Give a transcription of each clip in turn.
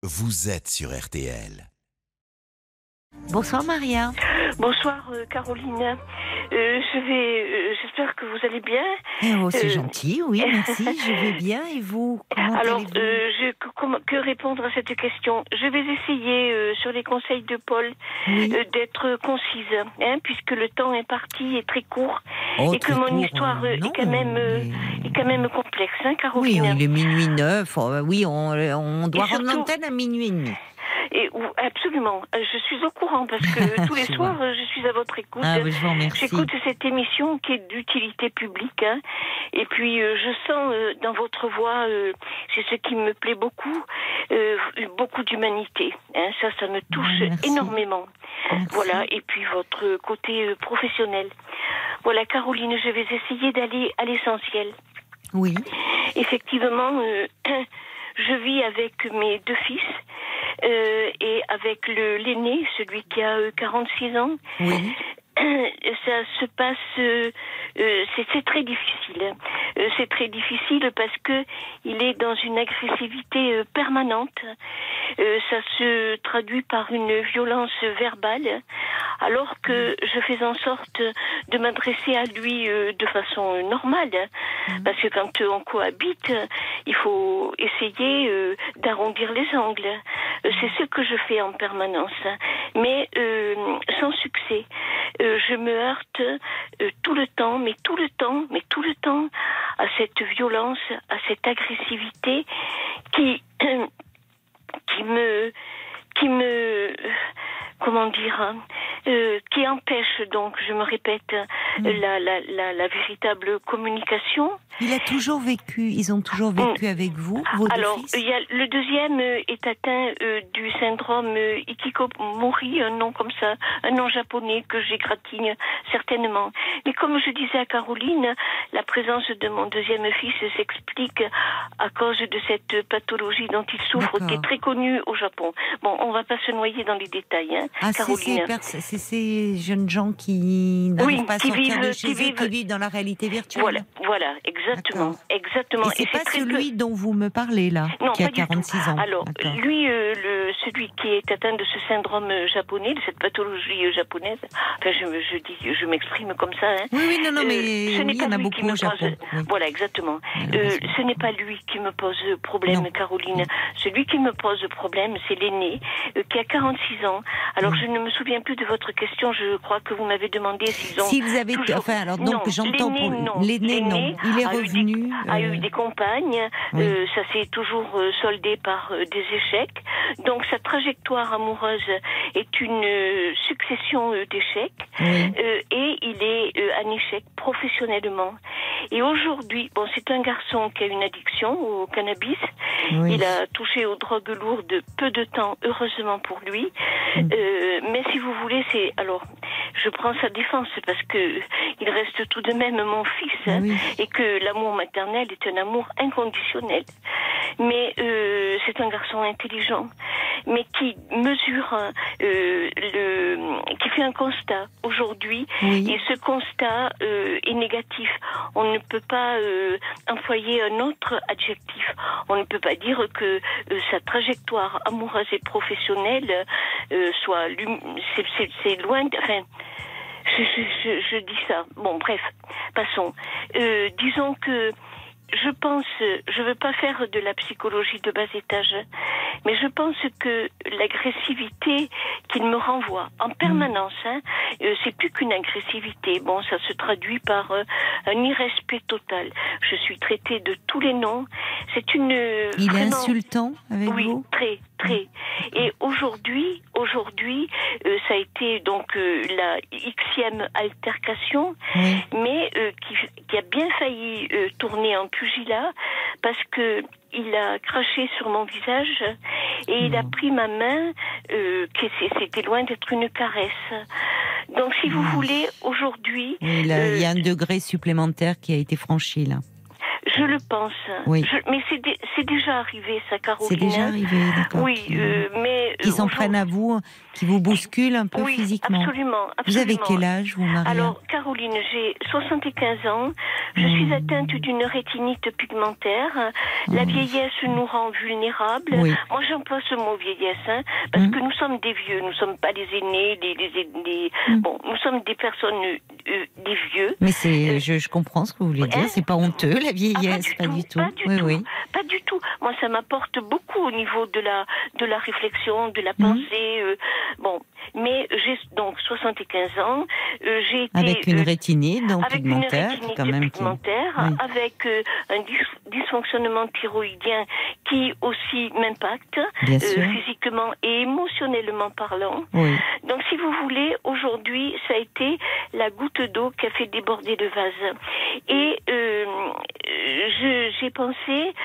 Vous êtes sur RTL. Bonsoir Maria. Bonsoir Caroline. J'espère que vous allez bien. C'est gentil, oui, merci. Je vais bien et vous? Comment Alors, allez-vous? que répondre à cette question? Je vais essayer, sur les conseils de Paul, d'être concise, puisque le temps imparti est très court et que mon histoire est quand même complexe, Caroline. Oui, il est minuit 9. Oui, on doit rendre l'antenne à minuit et demi. Absolument. Je suis au courant parce que tous les soirs, je suis à votre écoute. Je vous remercie. J'écoute cette émission qui est d'utilité publique. Et puis, je sens dans votre voix, c'est ce qui me plaît beaucoup, beaucoup d'humanité. Ça me touche énormément. Merci. Voilà. Et puis, votre côté professionnel. Voilà, Caroline, je vais essayer d'aller à l'essentiel. Oui. Effectivement, je vis avec mes deux fils. Et avec l'aîné, celui qui a 46 ans, oui. Ça se passe, c'est très difficile. C'est très difficile parce que il est dans une agressivité permanente. Ça se traduit par une violence verbale, alors que je fais en sorte de m'adresser à lui de façon normale. Parce que quand on cohabite, il faut essayer d'arrondir les angles. C'est ce que je fais en permanence, mais sans succès. Je me heurte tout le temps à cette violence, à cette agressivité qui me comment dire, qui empêche donc, je me répète, la véritable communication. Ils ont toujours vécu avec vous, vos deux fils? Alors, le deuxième est atteint du syndrome Hikikomori, un nom comme ça, un nom japonais que j'égratigne certainement. Mais comme je disais à Caroline, la présence de mon deuxième fils s'explique à cause de cette pathologie dont il souffre, qui est très connue au Japon. Bon, on ne va pas se noyer dans les détails, Caroline. C'est ces jeunes gens qui n'arrivent pas à sortir de chez eux, qui vivent dans la réalité virtuelle. Voilà, exactement. Et c'est pas celui dont vous me parlez là, qui a 46 ans. Alors, lui, celui qui est atteint de ce syndrome japonais, de cette pathologie japonaise, enfin, je m'exprime comme ça. Oui, mais il y en a beaucoup au Japon. Voilà, exactement. Ce n'est pas lui qui me pose problème, Caroline. Celui qui me pose problème, c'est l'aîné, qui a 46 ans. Alors, je ne me souviens plus de votre question. Je crois que vous m'avez demandé s'ils avaient toujours... Enfin, alors, donc, j'entends pour l'aîné, non. Il est revenu... a eu des compagnes. Ça s'est toujours soldé par des échecs. Donc, sa trajectoire amoureuse est une succession d'échecs. Et il est un échec professionnellement. Et aujourd'hui, c'est un garçon qui a une addiction au cannabis. Il a touché aux drogues lourdes peu de temps, heureusement pour lui. Mais si vous voulez, je prends sa défense parce que il reste tout de même mon fils, et que l'amour maternel est un amour inconditionnel. Mais c'est un garçon intelligent, mais qui mesure, qui fait un constat aujourd'hui, et ce constat est négatif. On ne peut pas employer un autre adjectif. On ne peut pas dire que sa trajectoire amoureuse et professionnelle soit... C'est loin... Enfin, je dis ça. Bon, bref, passons. Disons que je veux pas faire de la psychologie de bas étage, mais je pense que l'agressivité qu'il me renvoie en permanence, c'est plus qu'une agressivité. Bon, ça se traduit par un irrespect total. Je suis traitée de tous les noms. C'est une... Il est insultant avec vous? Oui, très. Et aujourd'hui, ça a été donc la Xème altercation, mais qui a bien failli tourner en pugilat parce que il a craché sur mon visage et il a pris ma main, c'était loin d'être une caresse. Donc, si vous voulez, aujourd'hui... Il y a un degré supplémentaire qui a été franchi, là. Je le pense. Oui. Mais c'est déjà arrivé, ça, Caroline. C'est déjà arrivé, d'accord. Oui, mais... Qui s'en prennent à vous, qui vous bousculent un peu physiquement. Absolument. Vous avez quel âge, vous, Maria? Alors, Caroline, j'ai 75 ans. Je suis atteinte d'une rétinite pigmentaire. La vieillesse nous rend vulnérables. Oui. Moi, j'emploie ce mot vieillesse, parce que nous sommes des vieux. Nous ne sommes pas les aînés, bon, nous sommes des personnes, des vieux. Mais je comprends ce que vous voulez dire. C'est pas honteux, la vieillesse, pas du tout. Pas du tout. Moi, ça m'apporte beaucoup au niveau de la réflexion, de la pensée. Bon, mais j'ai donc 75 ans. J'ai été avec une rétinite, donc avec pigmentaire, une rétinite quand même, avec un dysfonctionnement thyroïdien qui aussi m'impacte physiquement et émotionnellement parlant. Oui. Donc, si vous voulez, aujourd'hui, ça a été la goutte d'eau qui a fait déborder le vase. Et j'ai pensé,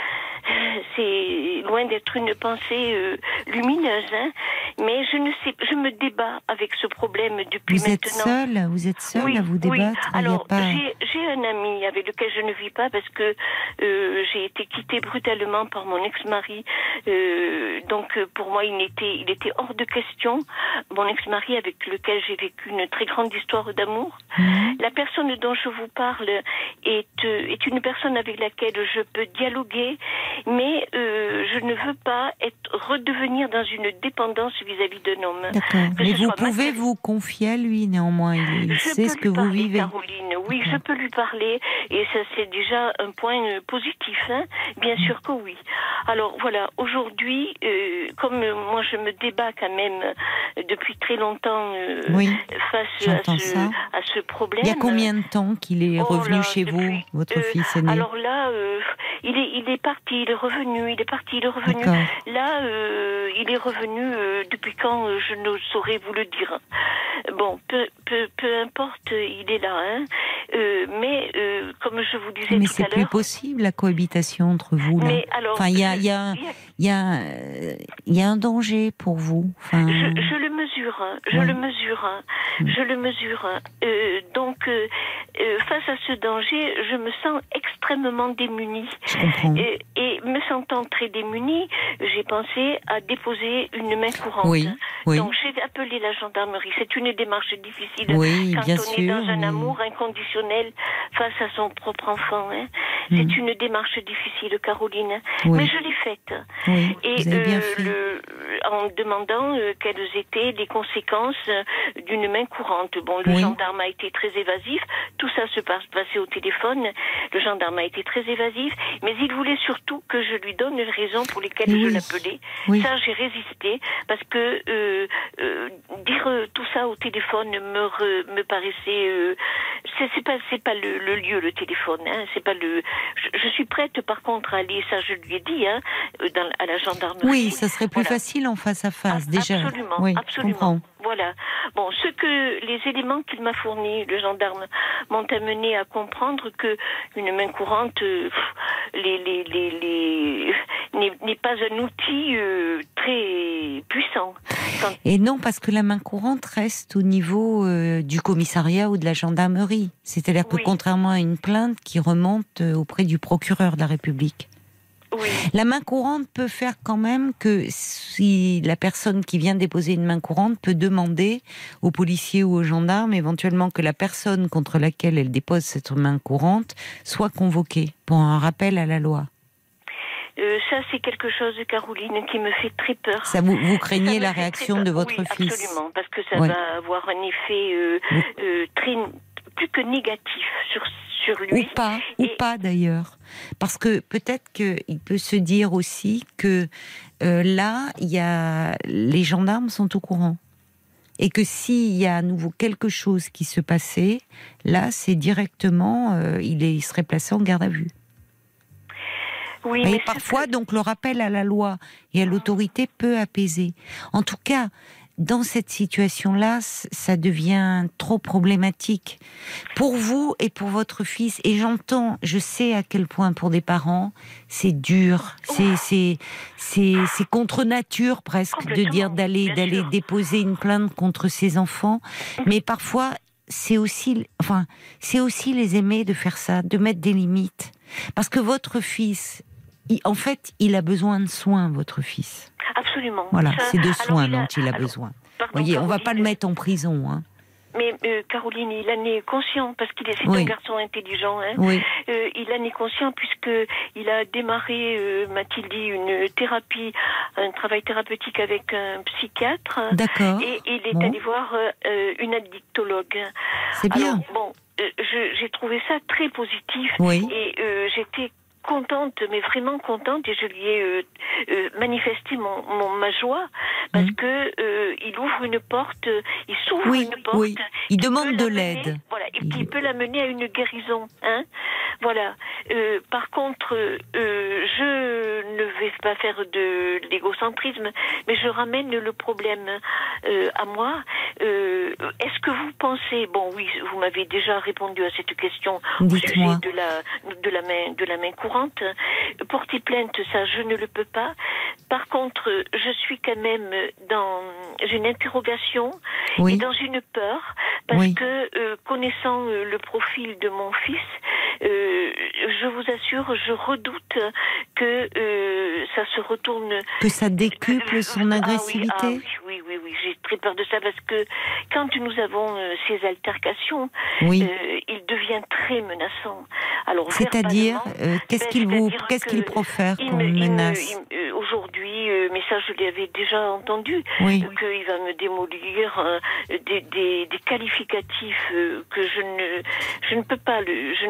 c'est loin d'être une pensée lumineuse, mais je me débat avec ce problème depuis maintenant. Vous êtes seule à vous débattre? Oui. Alors, j'ai un ami avec lequel je ne vis pas parce que j'ai été quittée brutalement par mon ex-mari. Donc, pour moi, il était hors de question. Mon ex-mari avec lequel j'ai vécu une très grande histoire d'amour. La personne dont je vous parle est une personne avec laquelle je peux dialoguer, mais je ne veux pas redevenir dans une dépendance vis-à-vis d'un homme. D'accord. Mais vous pouvez vous confier à lui, néanmoins. Il sait ce que vous vivez. Caroline, oui, je peux lui parler, et ça, c'est déjà un point positif, bien sûr que oui. Alors, voilà, aujourd'hui, comme moi, je me débat quand même depuis très longtemps face à ce problème. Il y a combien de temps qu'il est revenu chez vous, votre fils aîné? Alors là, il est parti, il est revenu, D'accord. Là, il est revenu depuis quand, je ne saurais vous le dire. Bon, peu importe, il est là, mais comme je vous disais tout à l'heure... Mais c'est plus possible, la cohabitation entre vous, là. Mais alors, enfin, il y a un danger pour vous. Enfin... Je le mesure, je le mesure. Donc, face à ce danger, je me sens extrêmement démunie. Je comprends. Et me sentant très démunie, j'ai pensé à déposer une main courante. Oui. Donc, j'ai appelé la gendarmerie. C'est une démarche difficile quand on est dans un amour inconditionnel face à son propre enfant. C'est une démarche difficile, Caroline. Mais je l'ai faite. Oui, et vous avez bien fait. En demandant quelles étaient les conséquences d'une main courante. Bon, le gendarme a été très évasif. Tout ça se passait au téléphone. Le gendarme a été très évasif. Mais il voulait surtout que je lui donne les raisons pour lesquelles je l'appelais. Ça, j'ai résisté. Parce que dire tout ça au téléphone me paraissait... c'est pas le lieu, le téléphone. C'est pas le... Je suis prête, par contre, à aller, ça je lui ai dit, à la gendarmerie. Oui, ça serait plus facile en face à face, déjà. Absolument, absolument. Je comprends. Voilà. Bon, les éléments qu'il m'a fournis, le gendarme, m'ont amené à comprendre que une main courante n'est pas un outil très puissant. Et non, parce que la main courante reste au niveau du commissariat ou de la gendarmerie. C'est-à-dire que contrairement à une plainte qui remonte auprès du procureur de la République. Oui. La main courante peut faire quand même que si la personne qui vient déposer une main courante peut demander aux policiers ou aux gendarmes éventuellement que la personne contre laquelle elle dépose cette main courante soit convoquée pour un rappel à la loi. Ça, c'est quelque chose, Caroline, qui me fait très peur. Ça, vous craignez la réaction de votre fils? Absolument, parce que ça va avoir un effet plus que négatif sur lui. Ou pas d'ailleurs. Parce que peut-être qu'il peut se dire aussi que là, les gendarmes sont au courant. Et que s'il y a à nouveau quelque chose qui se passait, là, c'est directement, il serait placé en garde à vue. Oui, mais parfois, donc, le rappel à la loi et à l'autorité peut apaiser. En tout cas, dans cette situation-là, ça devient trop problématique pour vous et pour votre fils. Et je sais à quel point pour des parents, c'est dur, c'est contre nature presque de dire d'aller déposer une plainte contre ses enfants. Mais parfois, c'est aussi les aimer de faire ça, de mettre des limites. Parce que votre fils, en fait, il a besoin de soins, votre fils. Absolument. Voilà, ça, c'est de soins dont il a besoin. Vous voyez, on ne va pas le mettre en prison. Hein. Mais Caroline, il en est conscient, parce qu'il est un garçon intelligent. Hein. Oui. Il en est conscient puisqu'il a démarré, m'a-t-il dit, une thérapie, un travail thérapeutique avec un psychiatre. D'accord. Et il est allé voir une addictologue. C'est bien. Alors, j'ai trouvé ça très positif. Oui. Et j'étais contente, mais vraiment contente, et je lui ai manifesté ma joie, parce que il ouvre une porte, il s'ouvre une porte. Oui. Il demande de l'aide. Voilà, et qui peut l'amener à une guérison. Hein, voilà. Par contre, je ne vais pas faire de l'égocentrisme, mais je ramène le problème à moi. Est-ce que vous pensez, bon oui, vous m'avez déjà répondu à cette question au sujet de la main courante. Porter plainte, ça, je ne le peux pas. Par contre, je suis quand même dans une interrogation et dans une peur, parce que connaissant le profil de mon fils, je vous assure, je redoute que ça se retourne... Que ça décuple son agressivité. Oui, j'ai très peur de ça, parce que quand nous avons ces altercations, il devient très menaçant. Alors, c'est-à-dire, qu'est-ce qu'il profère comme menace? Aujourd'hui, mais ça je l'avais déjà entendu, qu'il va me démolir, des qualificatifs que je ne peux pas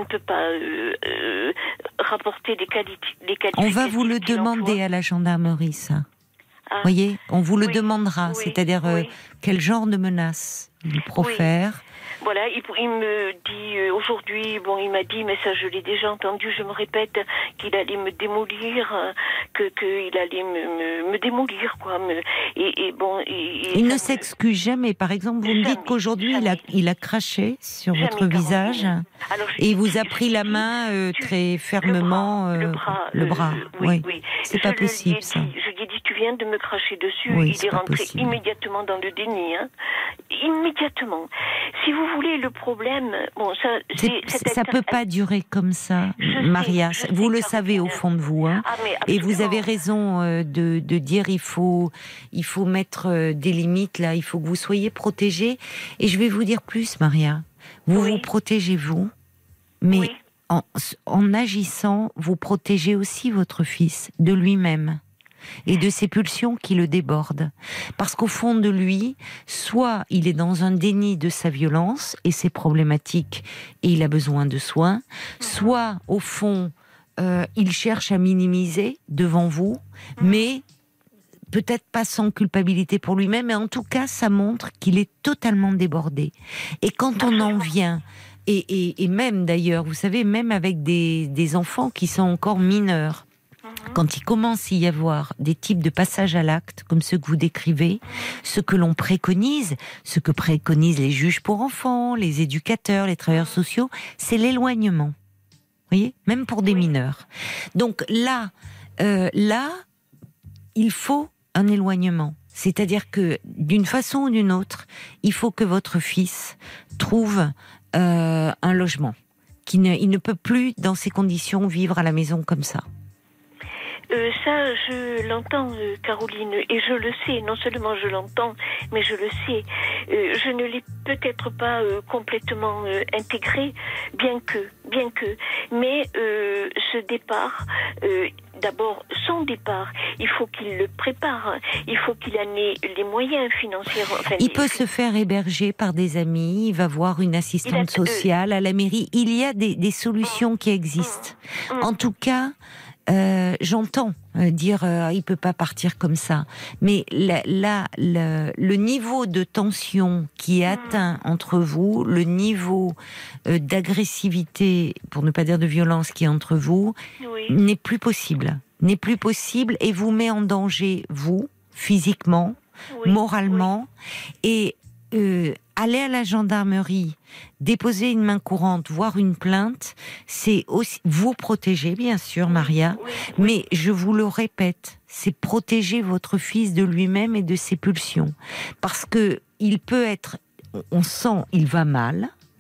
rapporter des qualificatifs. On va vous le demander à la gendarmerie, ça. Vous voyez, on vous le demandera, c'est-à-dire quel genre de menace il profère. Voilà, il me dit aujourd'hui, il m'a dit, mais ça je l'ai déjà entendu, je me répète, qu'il allait me démolir, qu'il allait me démolir, quoi. Il ne s'excuse jamais. Par exemple, vous me dites qu'aujourd'hui il a craché sur votre visage et il vous a pris la main très fermement, le bras. Oui. C'est pas possible, ça. Je lui ai dit, tu viens de me cracher dessus. Il est rentré immédiatement dans le déni, hein. Immédiatement. Si vous voulez, le problème, ça peut pas durer comme ça, Maria. Vous le savez au fond de vous, hein. Et vous avez raison de dire il faut mettre des limites là. Il faut que vous soyez protégés. Et je vais vous dire plus, Maria. Vous protégez vous, mais en agissant, vous protégez aussi votre fils de lui-même et de ses pulsions qui le débordent. Parce qu'au fond de lui, soit il est dans un déni de sa violence et c'est problématique et il a besoin de soins, soit au fond, il cherche à minimiser devant vous, mais peut-être pas sans culpabilité pour lui-même, mais en tout cas, ça montre qu'il est totalement débordé. Et quand on en vient, et même d'ailleurs, vous savez, même avec des enfants qui sont encore mineurs, quand il commence à y avoir des types de passages à l'acte, comme ceux que vous décrivez, ce que l'on préconise, ce que préconisent les juges pour enfants, les éducateurs, les travailleurs sociaux, c'est l'éloignement. Vous voyez, même pour des mineurs. Donc là, il faut un éloignement. C'est-à-dire que, d'une façon ou d'une autre, il faut que votre fils trouve un logement. Il ne peut plus, dans ces conditions, vivre à la maison comme ça. Ça, je l'entends, Caroline, et je le sais. Non seulement je l'entends, mais je le sais. Je ne l'ai peut-être pas complètement intégré, bien que. Mais ce départ, d'abord, son départ, il faut qu'il le prépare. Il faut qu'il en ait les moyens financiers. Enfin, il peut se faire héberger par des amis. Il va voir une assistante sociale à la mairie. Il y a des solutions qui existent. En tout cas, j'entends dire il peut pas partir comme ça, mais le niveau de tension qui est atteint entre vous, le niveau d'agressivité, pour ne pas dire de violence qui est entre vous, n'est plus possible et vous met en danger, vous, physiquement, moralement, et aller à la gendarmerie, déposer une main courante, voire une plainte, c'est aussi vous protéger, bien sûr, Maria, mais je vous le répète, c'est protéger votre fils de lui-même et de ses pulsions. Parce que il peut être, on sent, il va mal,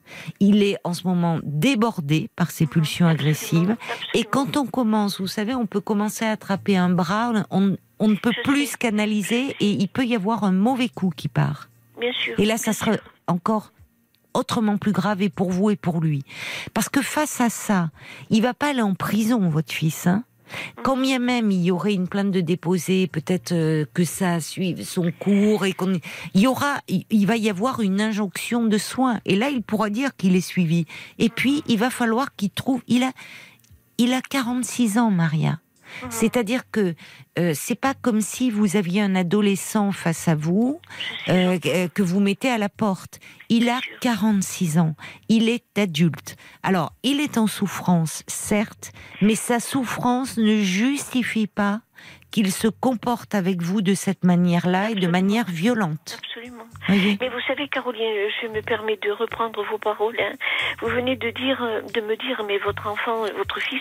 Il est en ce moment débordé par ses pulsions agressives. Et quand on commence, vous savez, on peut commencer à attraper un bras, on ne peut plus canaliser et il peut y avoir un mauvais coup qui part. Bien sûr. Et là, ça sera encore autrement plus grave et pour vous et pour lui. Parce que face à ça, il va pas aller en prison, votre fils, hein. Quand bien même il y aurait une plainte de déposer, peut-être que ça suive son cours et il va y avoir une injonction de soins. Et là, il pourra dire qu'il est suivi. Et puis, il va falloir qu'il trouve. Il a 46 ans, Maria. C'est-à-dire que c'est pas comme si vous aviez un adolescent face à vous que vous mettez à la porte. Il a 46 ans. Il est adulte. Alors, il est en souffrance, certes, mais sa souffrance ne justifie pas qu'il se comporte avec vous de cette manière-là et de manière violente. Absolument. Voyez. Mais vous savez, Caroline, je me permets de reprendre vos paroles. Hein. Vous venez de me dire, mais votre fils,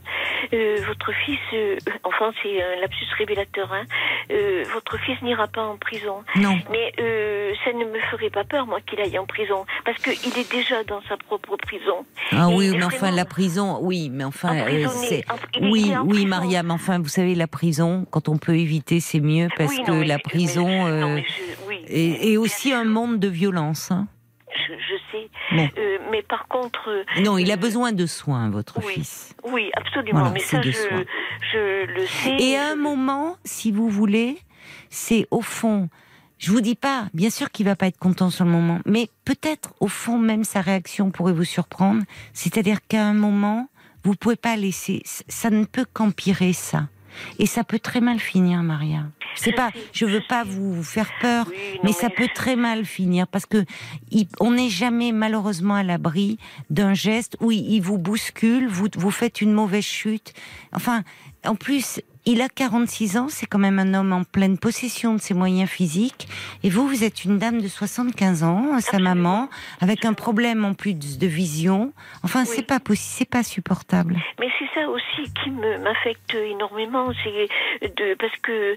enfin c'est un lapsus révélateur. Hein. Votre fils n'ira pas en prison. Non. Mais ça ne me ferait pas peur, moi, qu'il aille en prison, parce qu'il est déjà dans sa propre prison. Ah oui, mais enfin la prison, oui, mais enfin oui, Maria, mais enfin vous savez la prison. Quand on peut éviter, c'est mieux parce que la prison est aussi un monde de violence. Hein. Je sais, bon. Mais par contre... non, il a besoin de soins, votre fils. Oui, absolument, voilà, mais ça, je le sais. Et à un moment, si vous voulez, c'est au fond... Je vous dis pas, bien sûr qu'il va pas être content sur le moment, mais peut-être, au fond, même sa réaction pourrait vous surprendre. C'est-à-dire qu'à un moment, vous pouvez pas laisser... Ça ne peut qu'empirer, ça. Et ça peut très mal finir, Maria. Je veux pas vous faire peur, mais ça peut très mal finir parce que on n'est jamais malheureusement à l'abri d'un geste où il vous bouscule, vous faites une mauvaise chute. Enfin, en plus, il a 46 ans, c'est quand même un homme en pleine possession de ses moyens physiques. Et vous êtes une dame de 75 ans, sa maman, avec un problème en plus de vision. Enfin, c'est pas possible, c'est pas supportable. Mais c'est ça aussi qui m'affecte énormément, parce que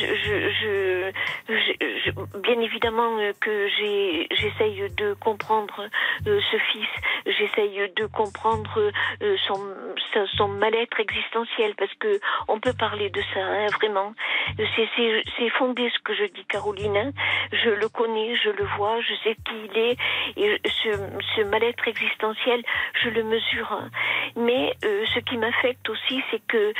bien évidemment que j'essaye de comprendre ce fils, j'essaye de comprendre son mal-être existentiel, parce que on peut parler de ça, hein, vraiment. C'est fondé ce que je dis, Caroline. Hein. Je le connais, je le vois, je sais qui il est. Et ce mal-être existentiel, je le mesure. Hein. Mais ce qui m'affecte aussi, c'est que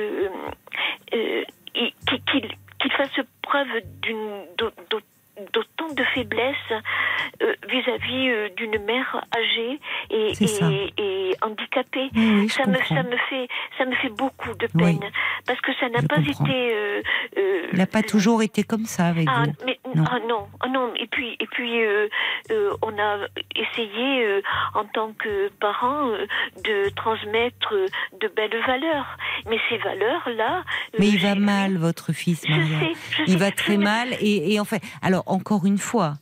qu'il fasse preuve d'autant de faiblesse vis-à-vis d'une mère âgée et handicapée. Oui, ça me fait beaucoup de peine, parce que ça n'a pas été. Il n'a pas toujours été comme ça avec vous. Mais, non. Et puis, on a essayé en tant que parents de transmettre de belles valeurs. Mais ces valeurs-là. Mais il va mal, votre fils, Maria. Il va très mal et en fait. Alors encore une fois.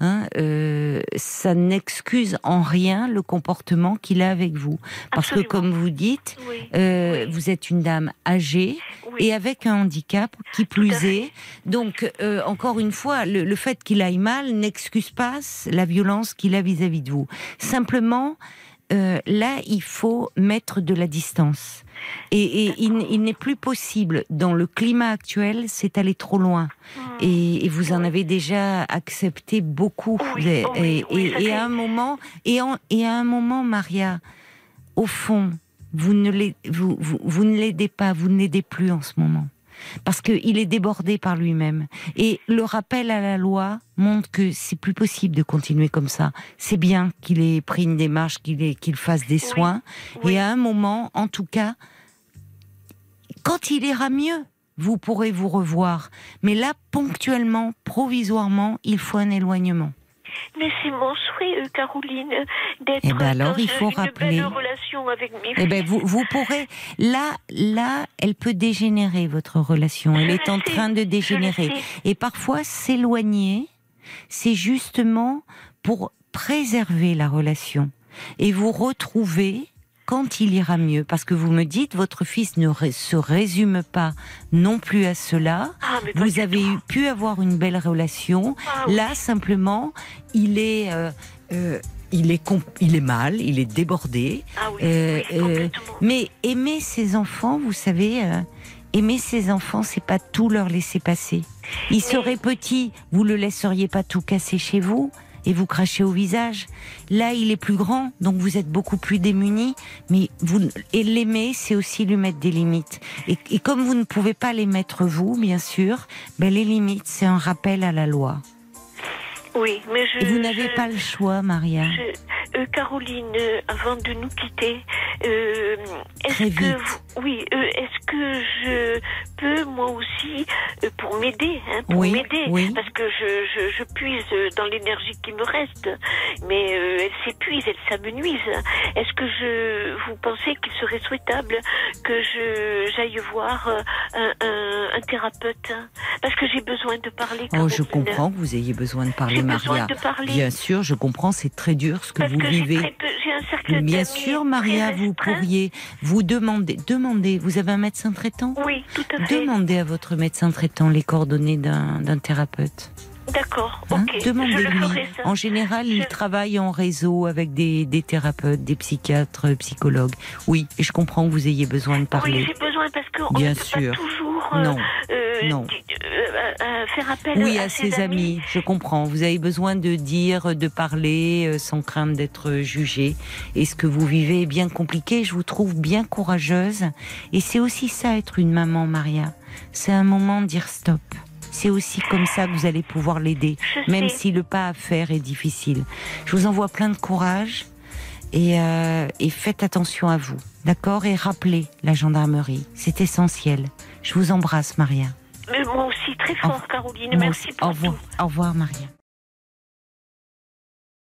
Ça n'excuse en rien le comportement qu'il a avec vous. Parce que, comme vous dites, vous êtes une dame âgée et avec un handicap qui plus est. Donc, encore une fois, le fait qu'il aille mal n'excuse pas la violence qu'il a vis-à-vis de vous. Simplement, là, il faut mettre de la distance. Et il n'est plus possible, dans le climat actuel, c'est aller trop loin. Et vous en avez déjà accepté beaucoup. Et à un moment, Maria, au fond, vous ne l'aidez pas, vous ne l'aidez plus en ce moment. Parce qu'il est débordé par lui-même. Et le rappel à la loi montre que c'est plus possible de continuer comme ça. C'est bien qu'il ait pris une démarche, qu'il fasse des soins. Et à un moment, en tout cas, quand il ira mieux, vous pourrez vous revoir. Mais là, ponctuellement, provisoirement, il faut un éloignement. Mais c'est mon souhait, Caroline, d'être alors, il faut une rappeler. belle relation avec mes fils. Vous pourrez... Là, elle peut dégénérer, votre relation. Elle est en train de dégénérer. Et parfois, s'éloigner, c'est justement pour préserver la relation. Et vous retrouver quand il ira mieux. Parce que vous me dites, votre fils ne se résume pas non plus à cela. Vous avez pu avoir une belle relation. Là, simplement, il est il est mal, il est débordé. Ah oui, complètement. Mais aimer ses enfants, vous savez, aimer ses enfants, c'est pas tout leur laisser passer. Il serait petit, vous le laisseriez pas tout casser chez vous et vous cracher au visage. Là, il est plus grand, donc vous êtes beaucoup plus démunis. Mais l'aimer, c'est aussi lui mettre des limites. Et comme vous ne pouvez pas les mettre vous, bien sûr, les limites, c'est un rappel à la loi. Oui, mais vous n'avez pas le choix, Maria. Caroline, avant de nous quitter, est-ce que je peux moi aussi, pour m'aider, parce que je puise dans l'énergie qui me reste, mais elle s'épuise, elle s'amenuise. Est-ce que vous pensez qu'il serait souhaitable que j'aille voir un thérapeute, parce que j'ai besoin de parler. Caroline. Je comprends que vous ayez besoin de parler, Maria. Besoin de parler. Bien sûr, je comprends, c'est très dur ce que parce vous vivez. J'ai un cercle Bien d'amis sûr, Maria, vous pourriez vous demander. Vous avez un médecin traitant ? Oui, tout à fait. Demandez à votre médecin traitant les coordonnées d'un thérapeute. D'accord, ok. Demandez-lui. En général, il travaille en réseau avec des thérapeutes, des psychiatres, psychologues. Oui, et je comprends que vous ayez besoin de parler. Oui, j'ai besoin parce qu'on Bien ne peut sûr. pas toujours non. Faire appel à ses amis. Je comprends. Vous avez besoin de dire, de parler sans crainte d'être jugé. Et ce que vous vivez est bien compliqué. Je vous trouve bien courageuse. Et c'est aussi ça, être une maman, Maria. C'est un moment de dire stop. C'est aussi comme ça que vous allez pouvoir l'aider, même si le pas à faire est difficile. Je vous envoie plein de courage et faites attention à vous, d'accord ? Et rappelez la gendarmerie, c'est essentiel. Je vous embrasse, Maria. Moi aussi, très fort, Caroline. Merci pour tout. Au revoir, Maria.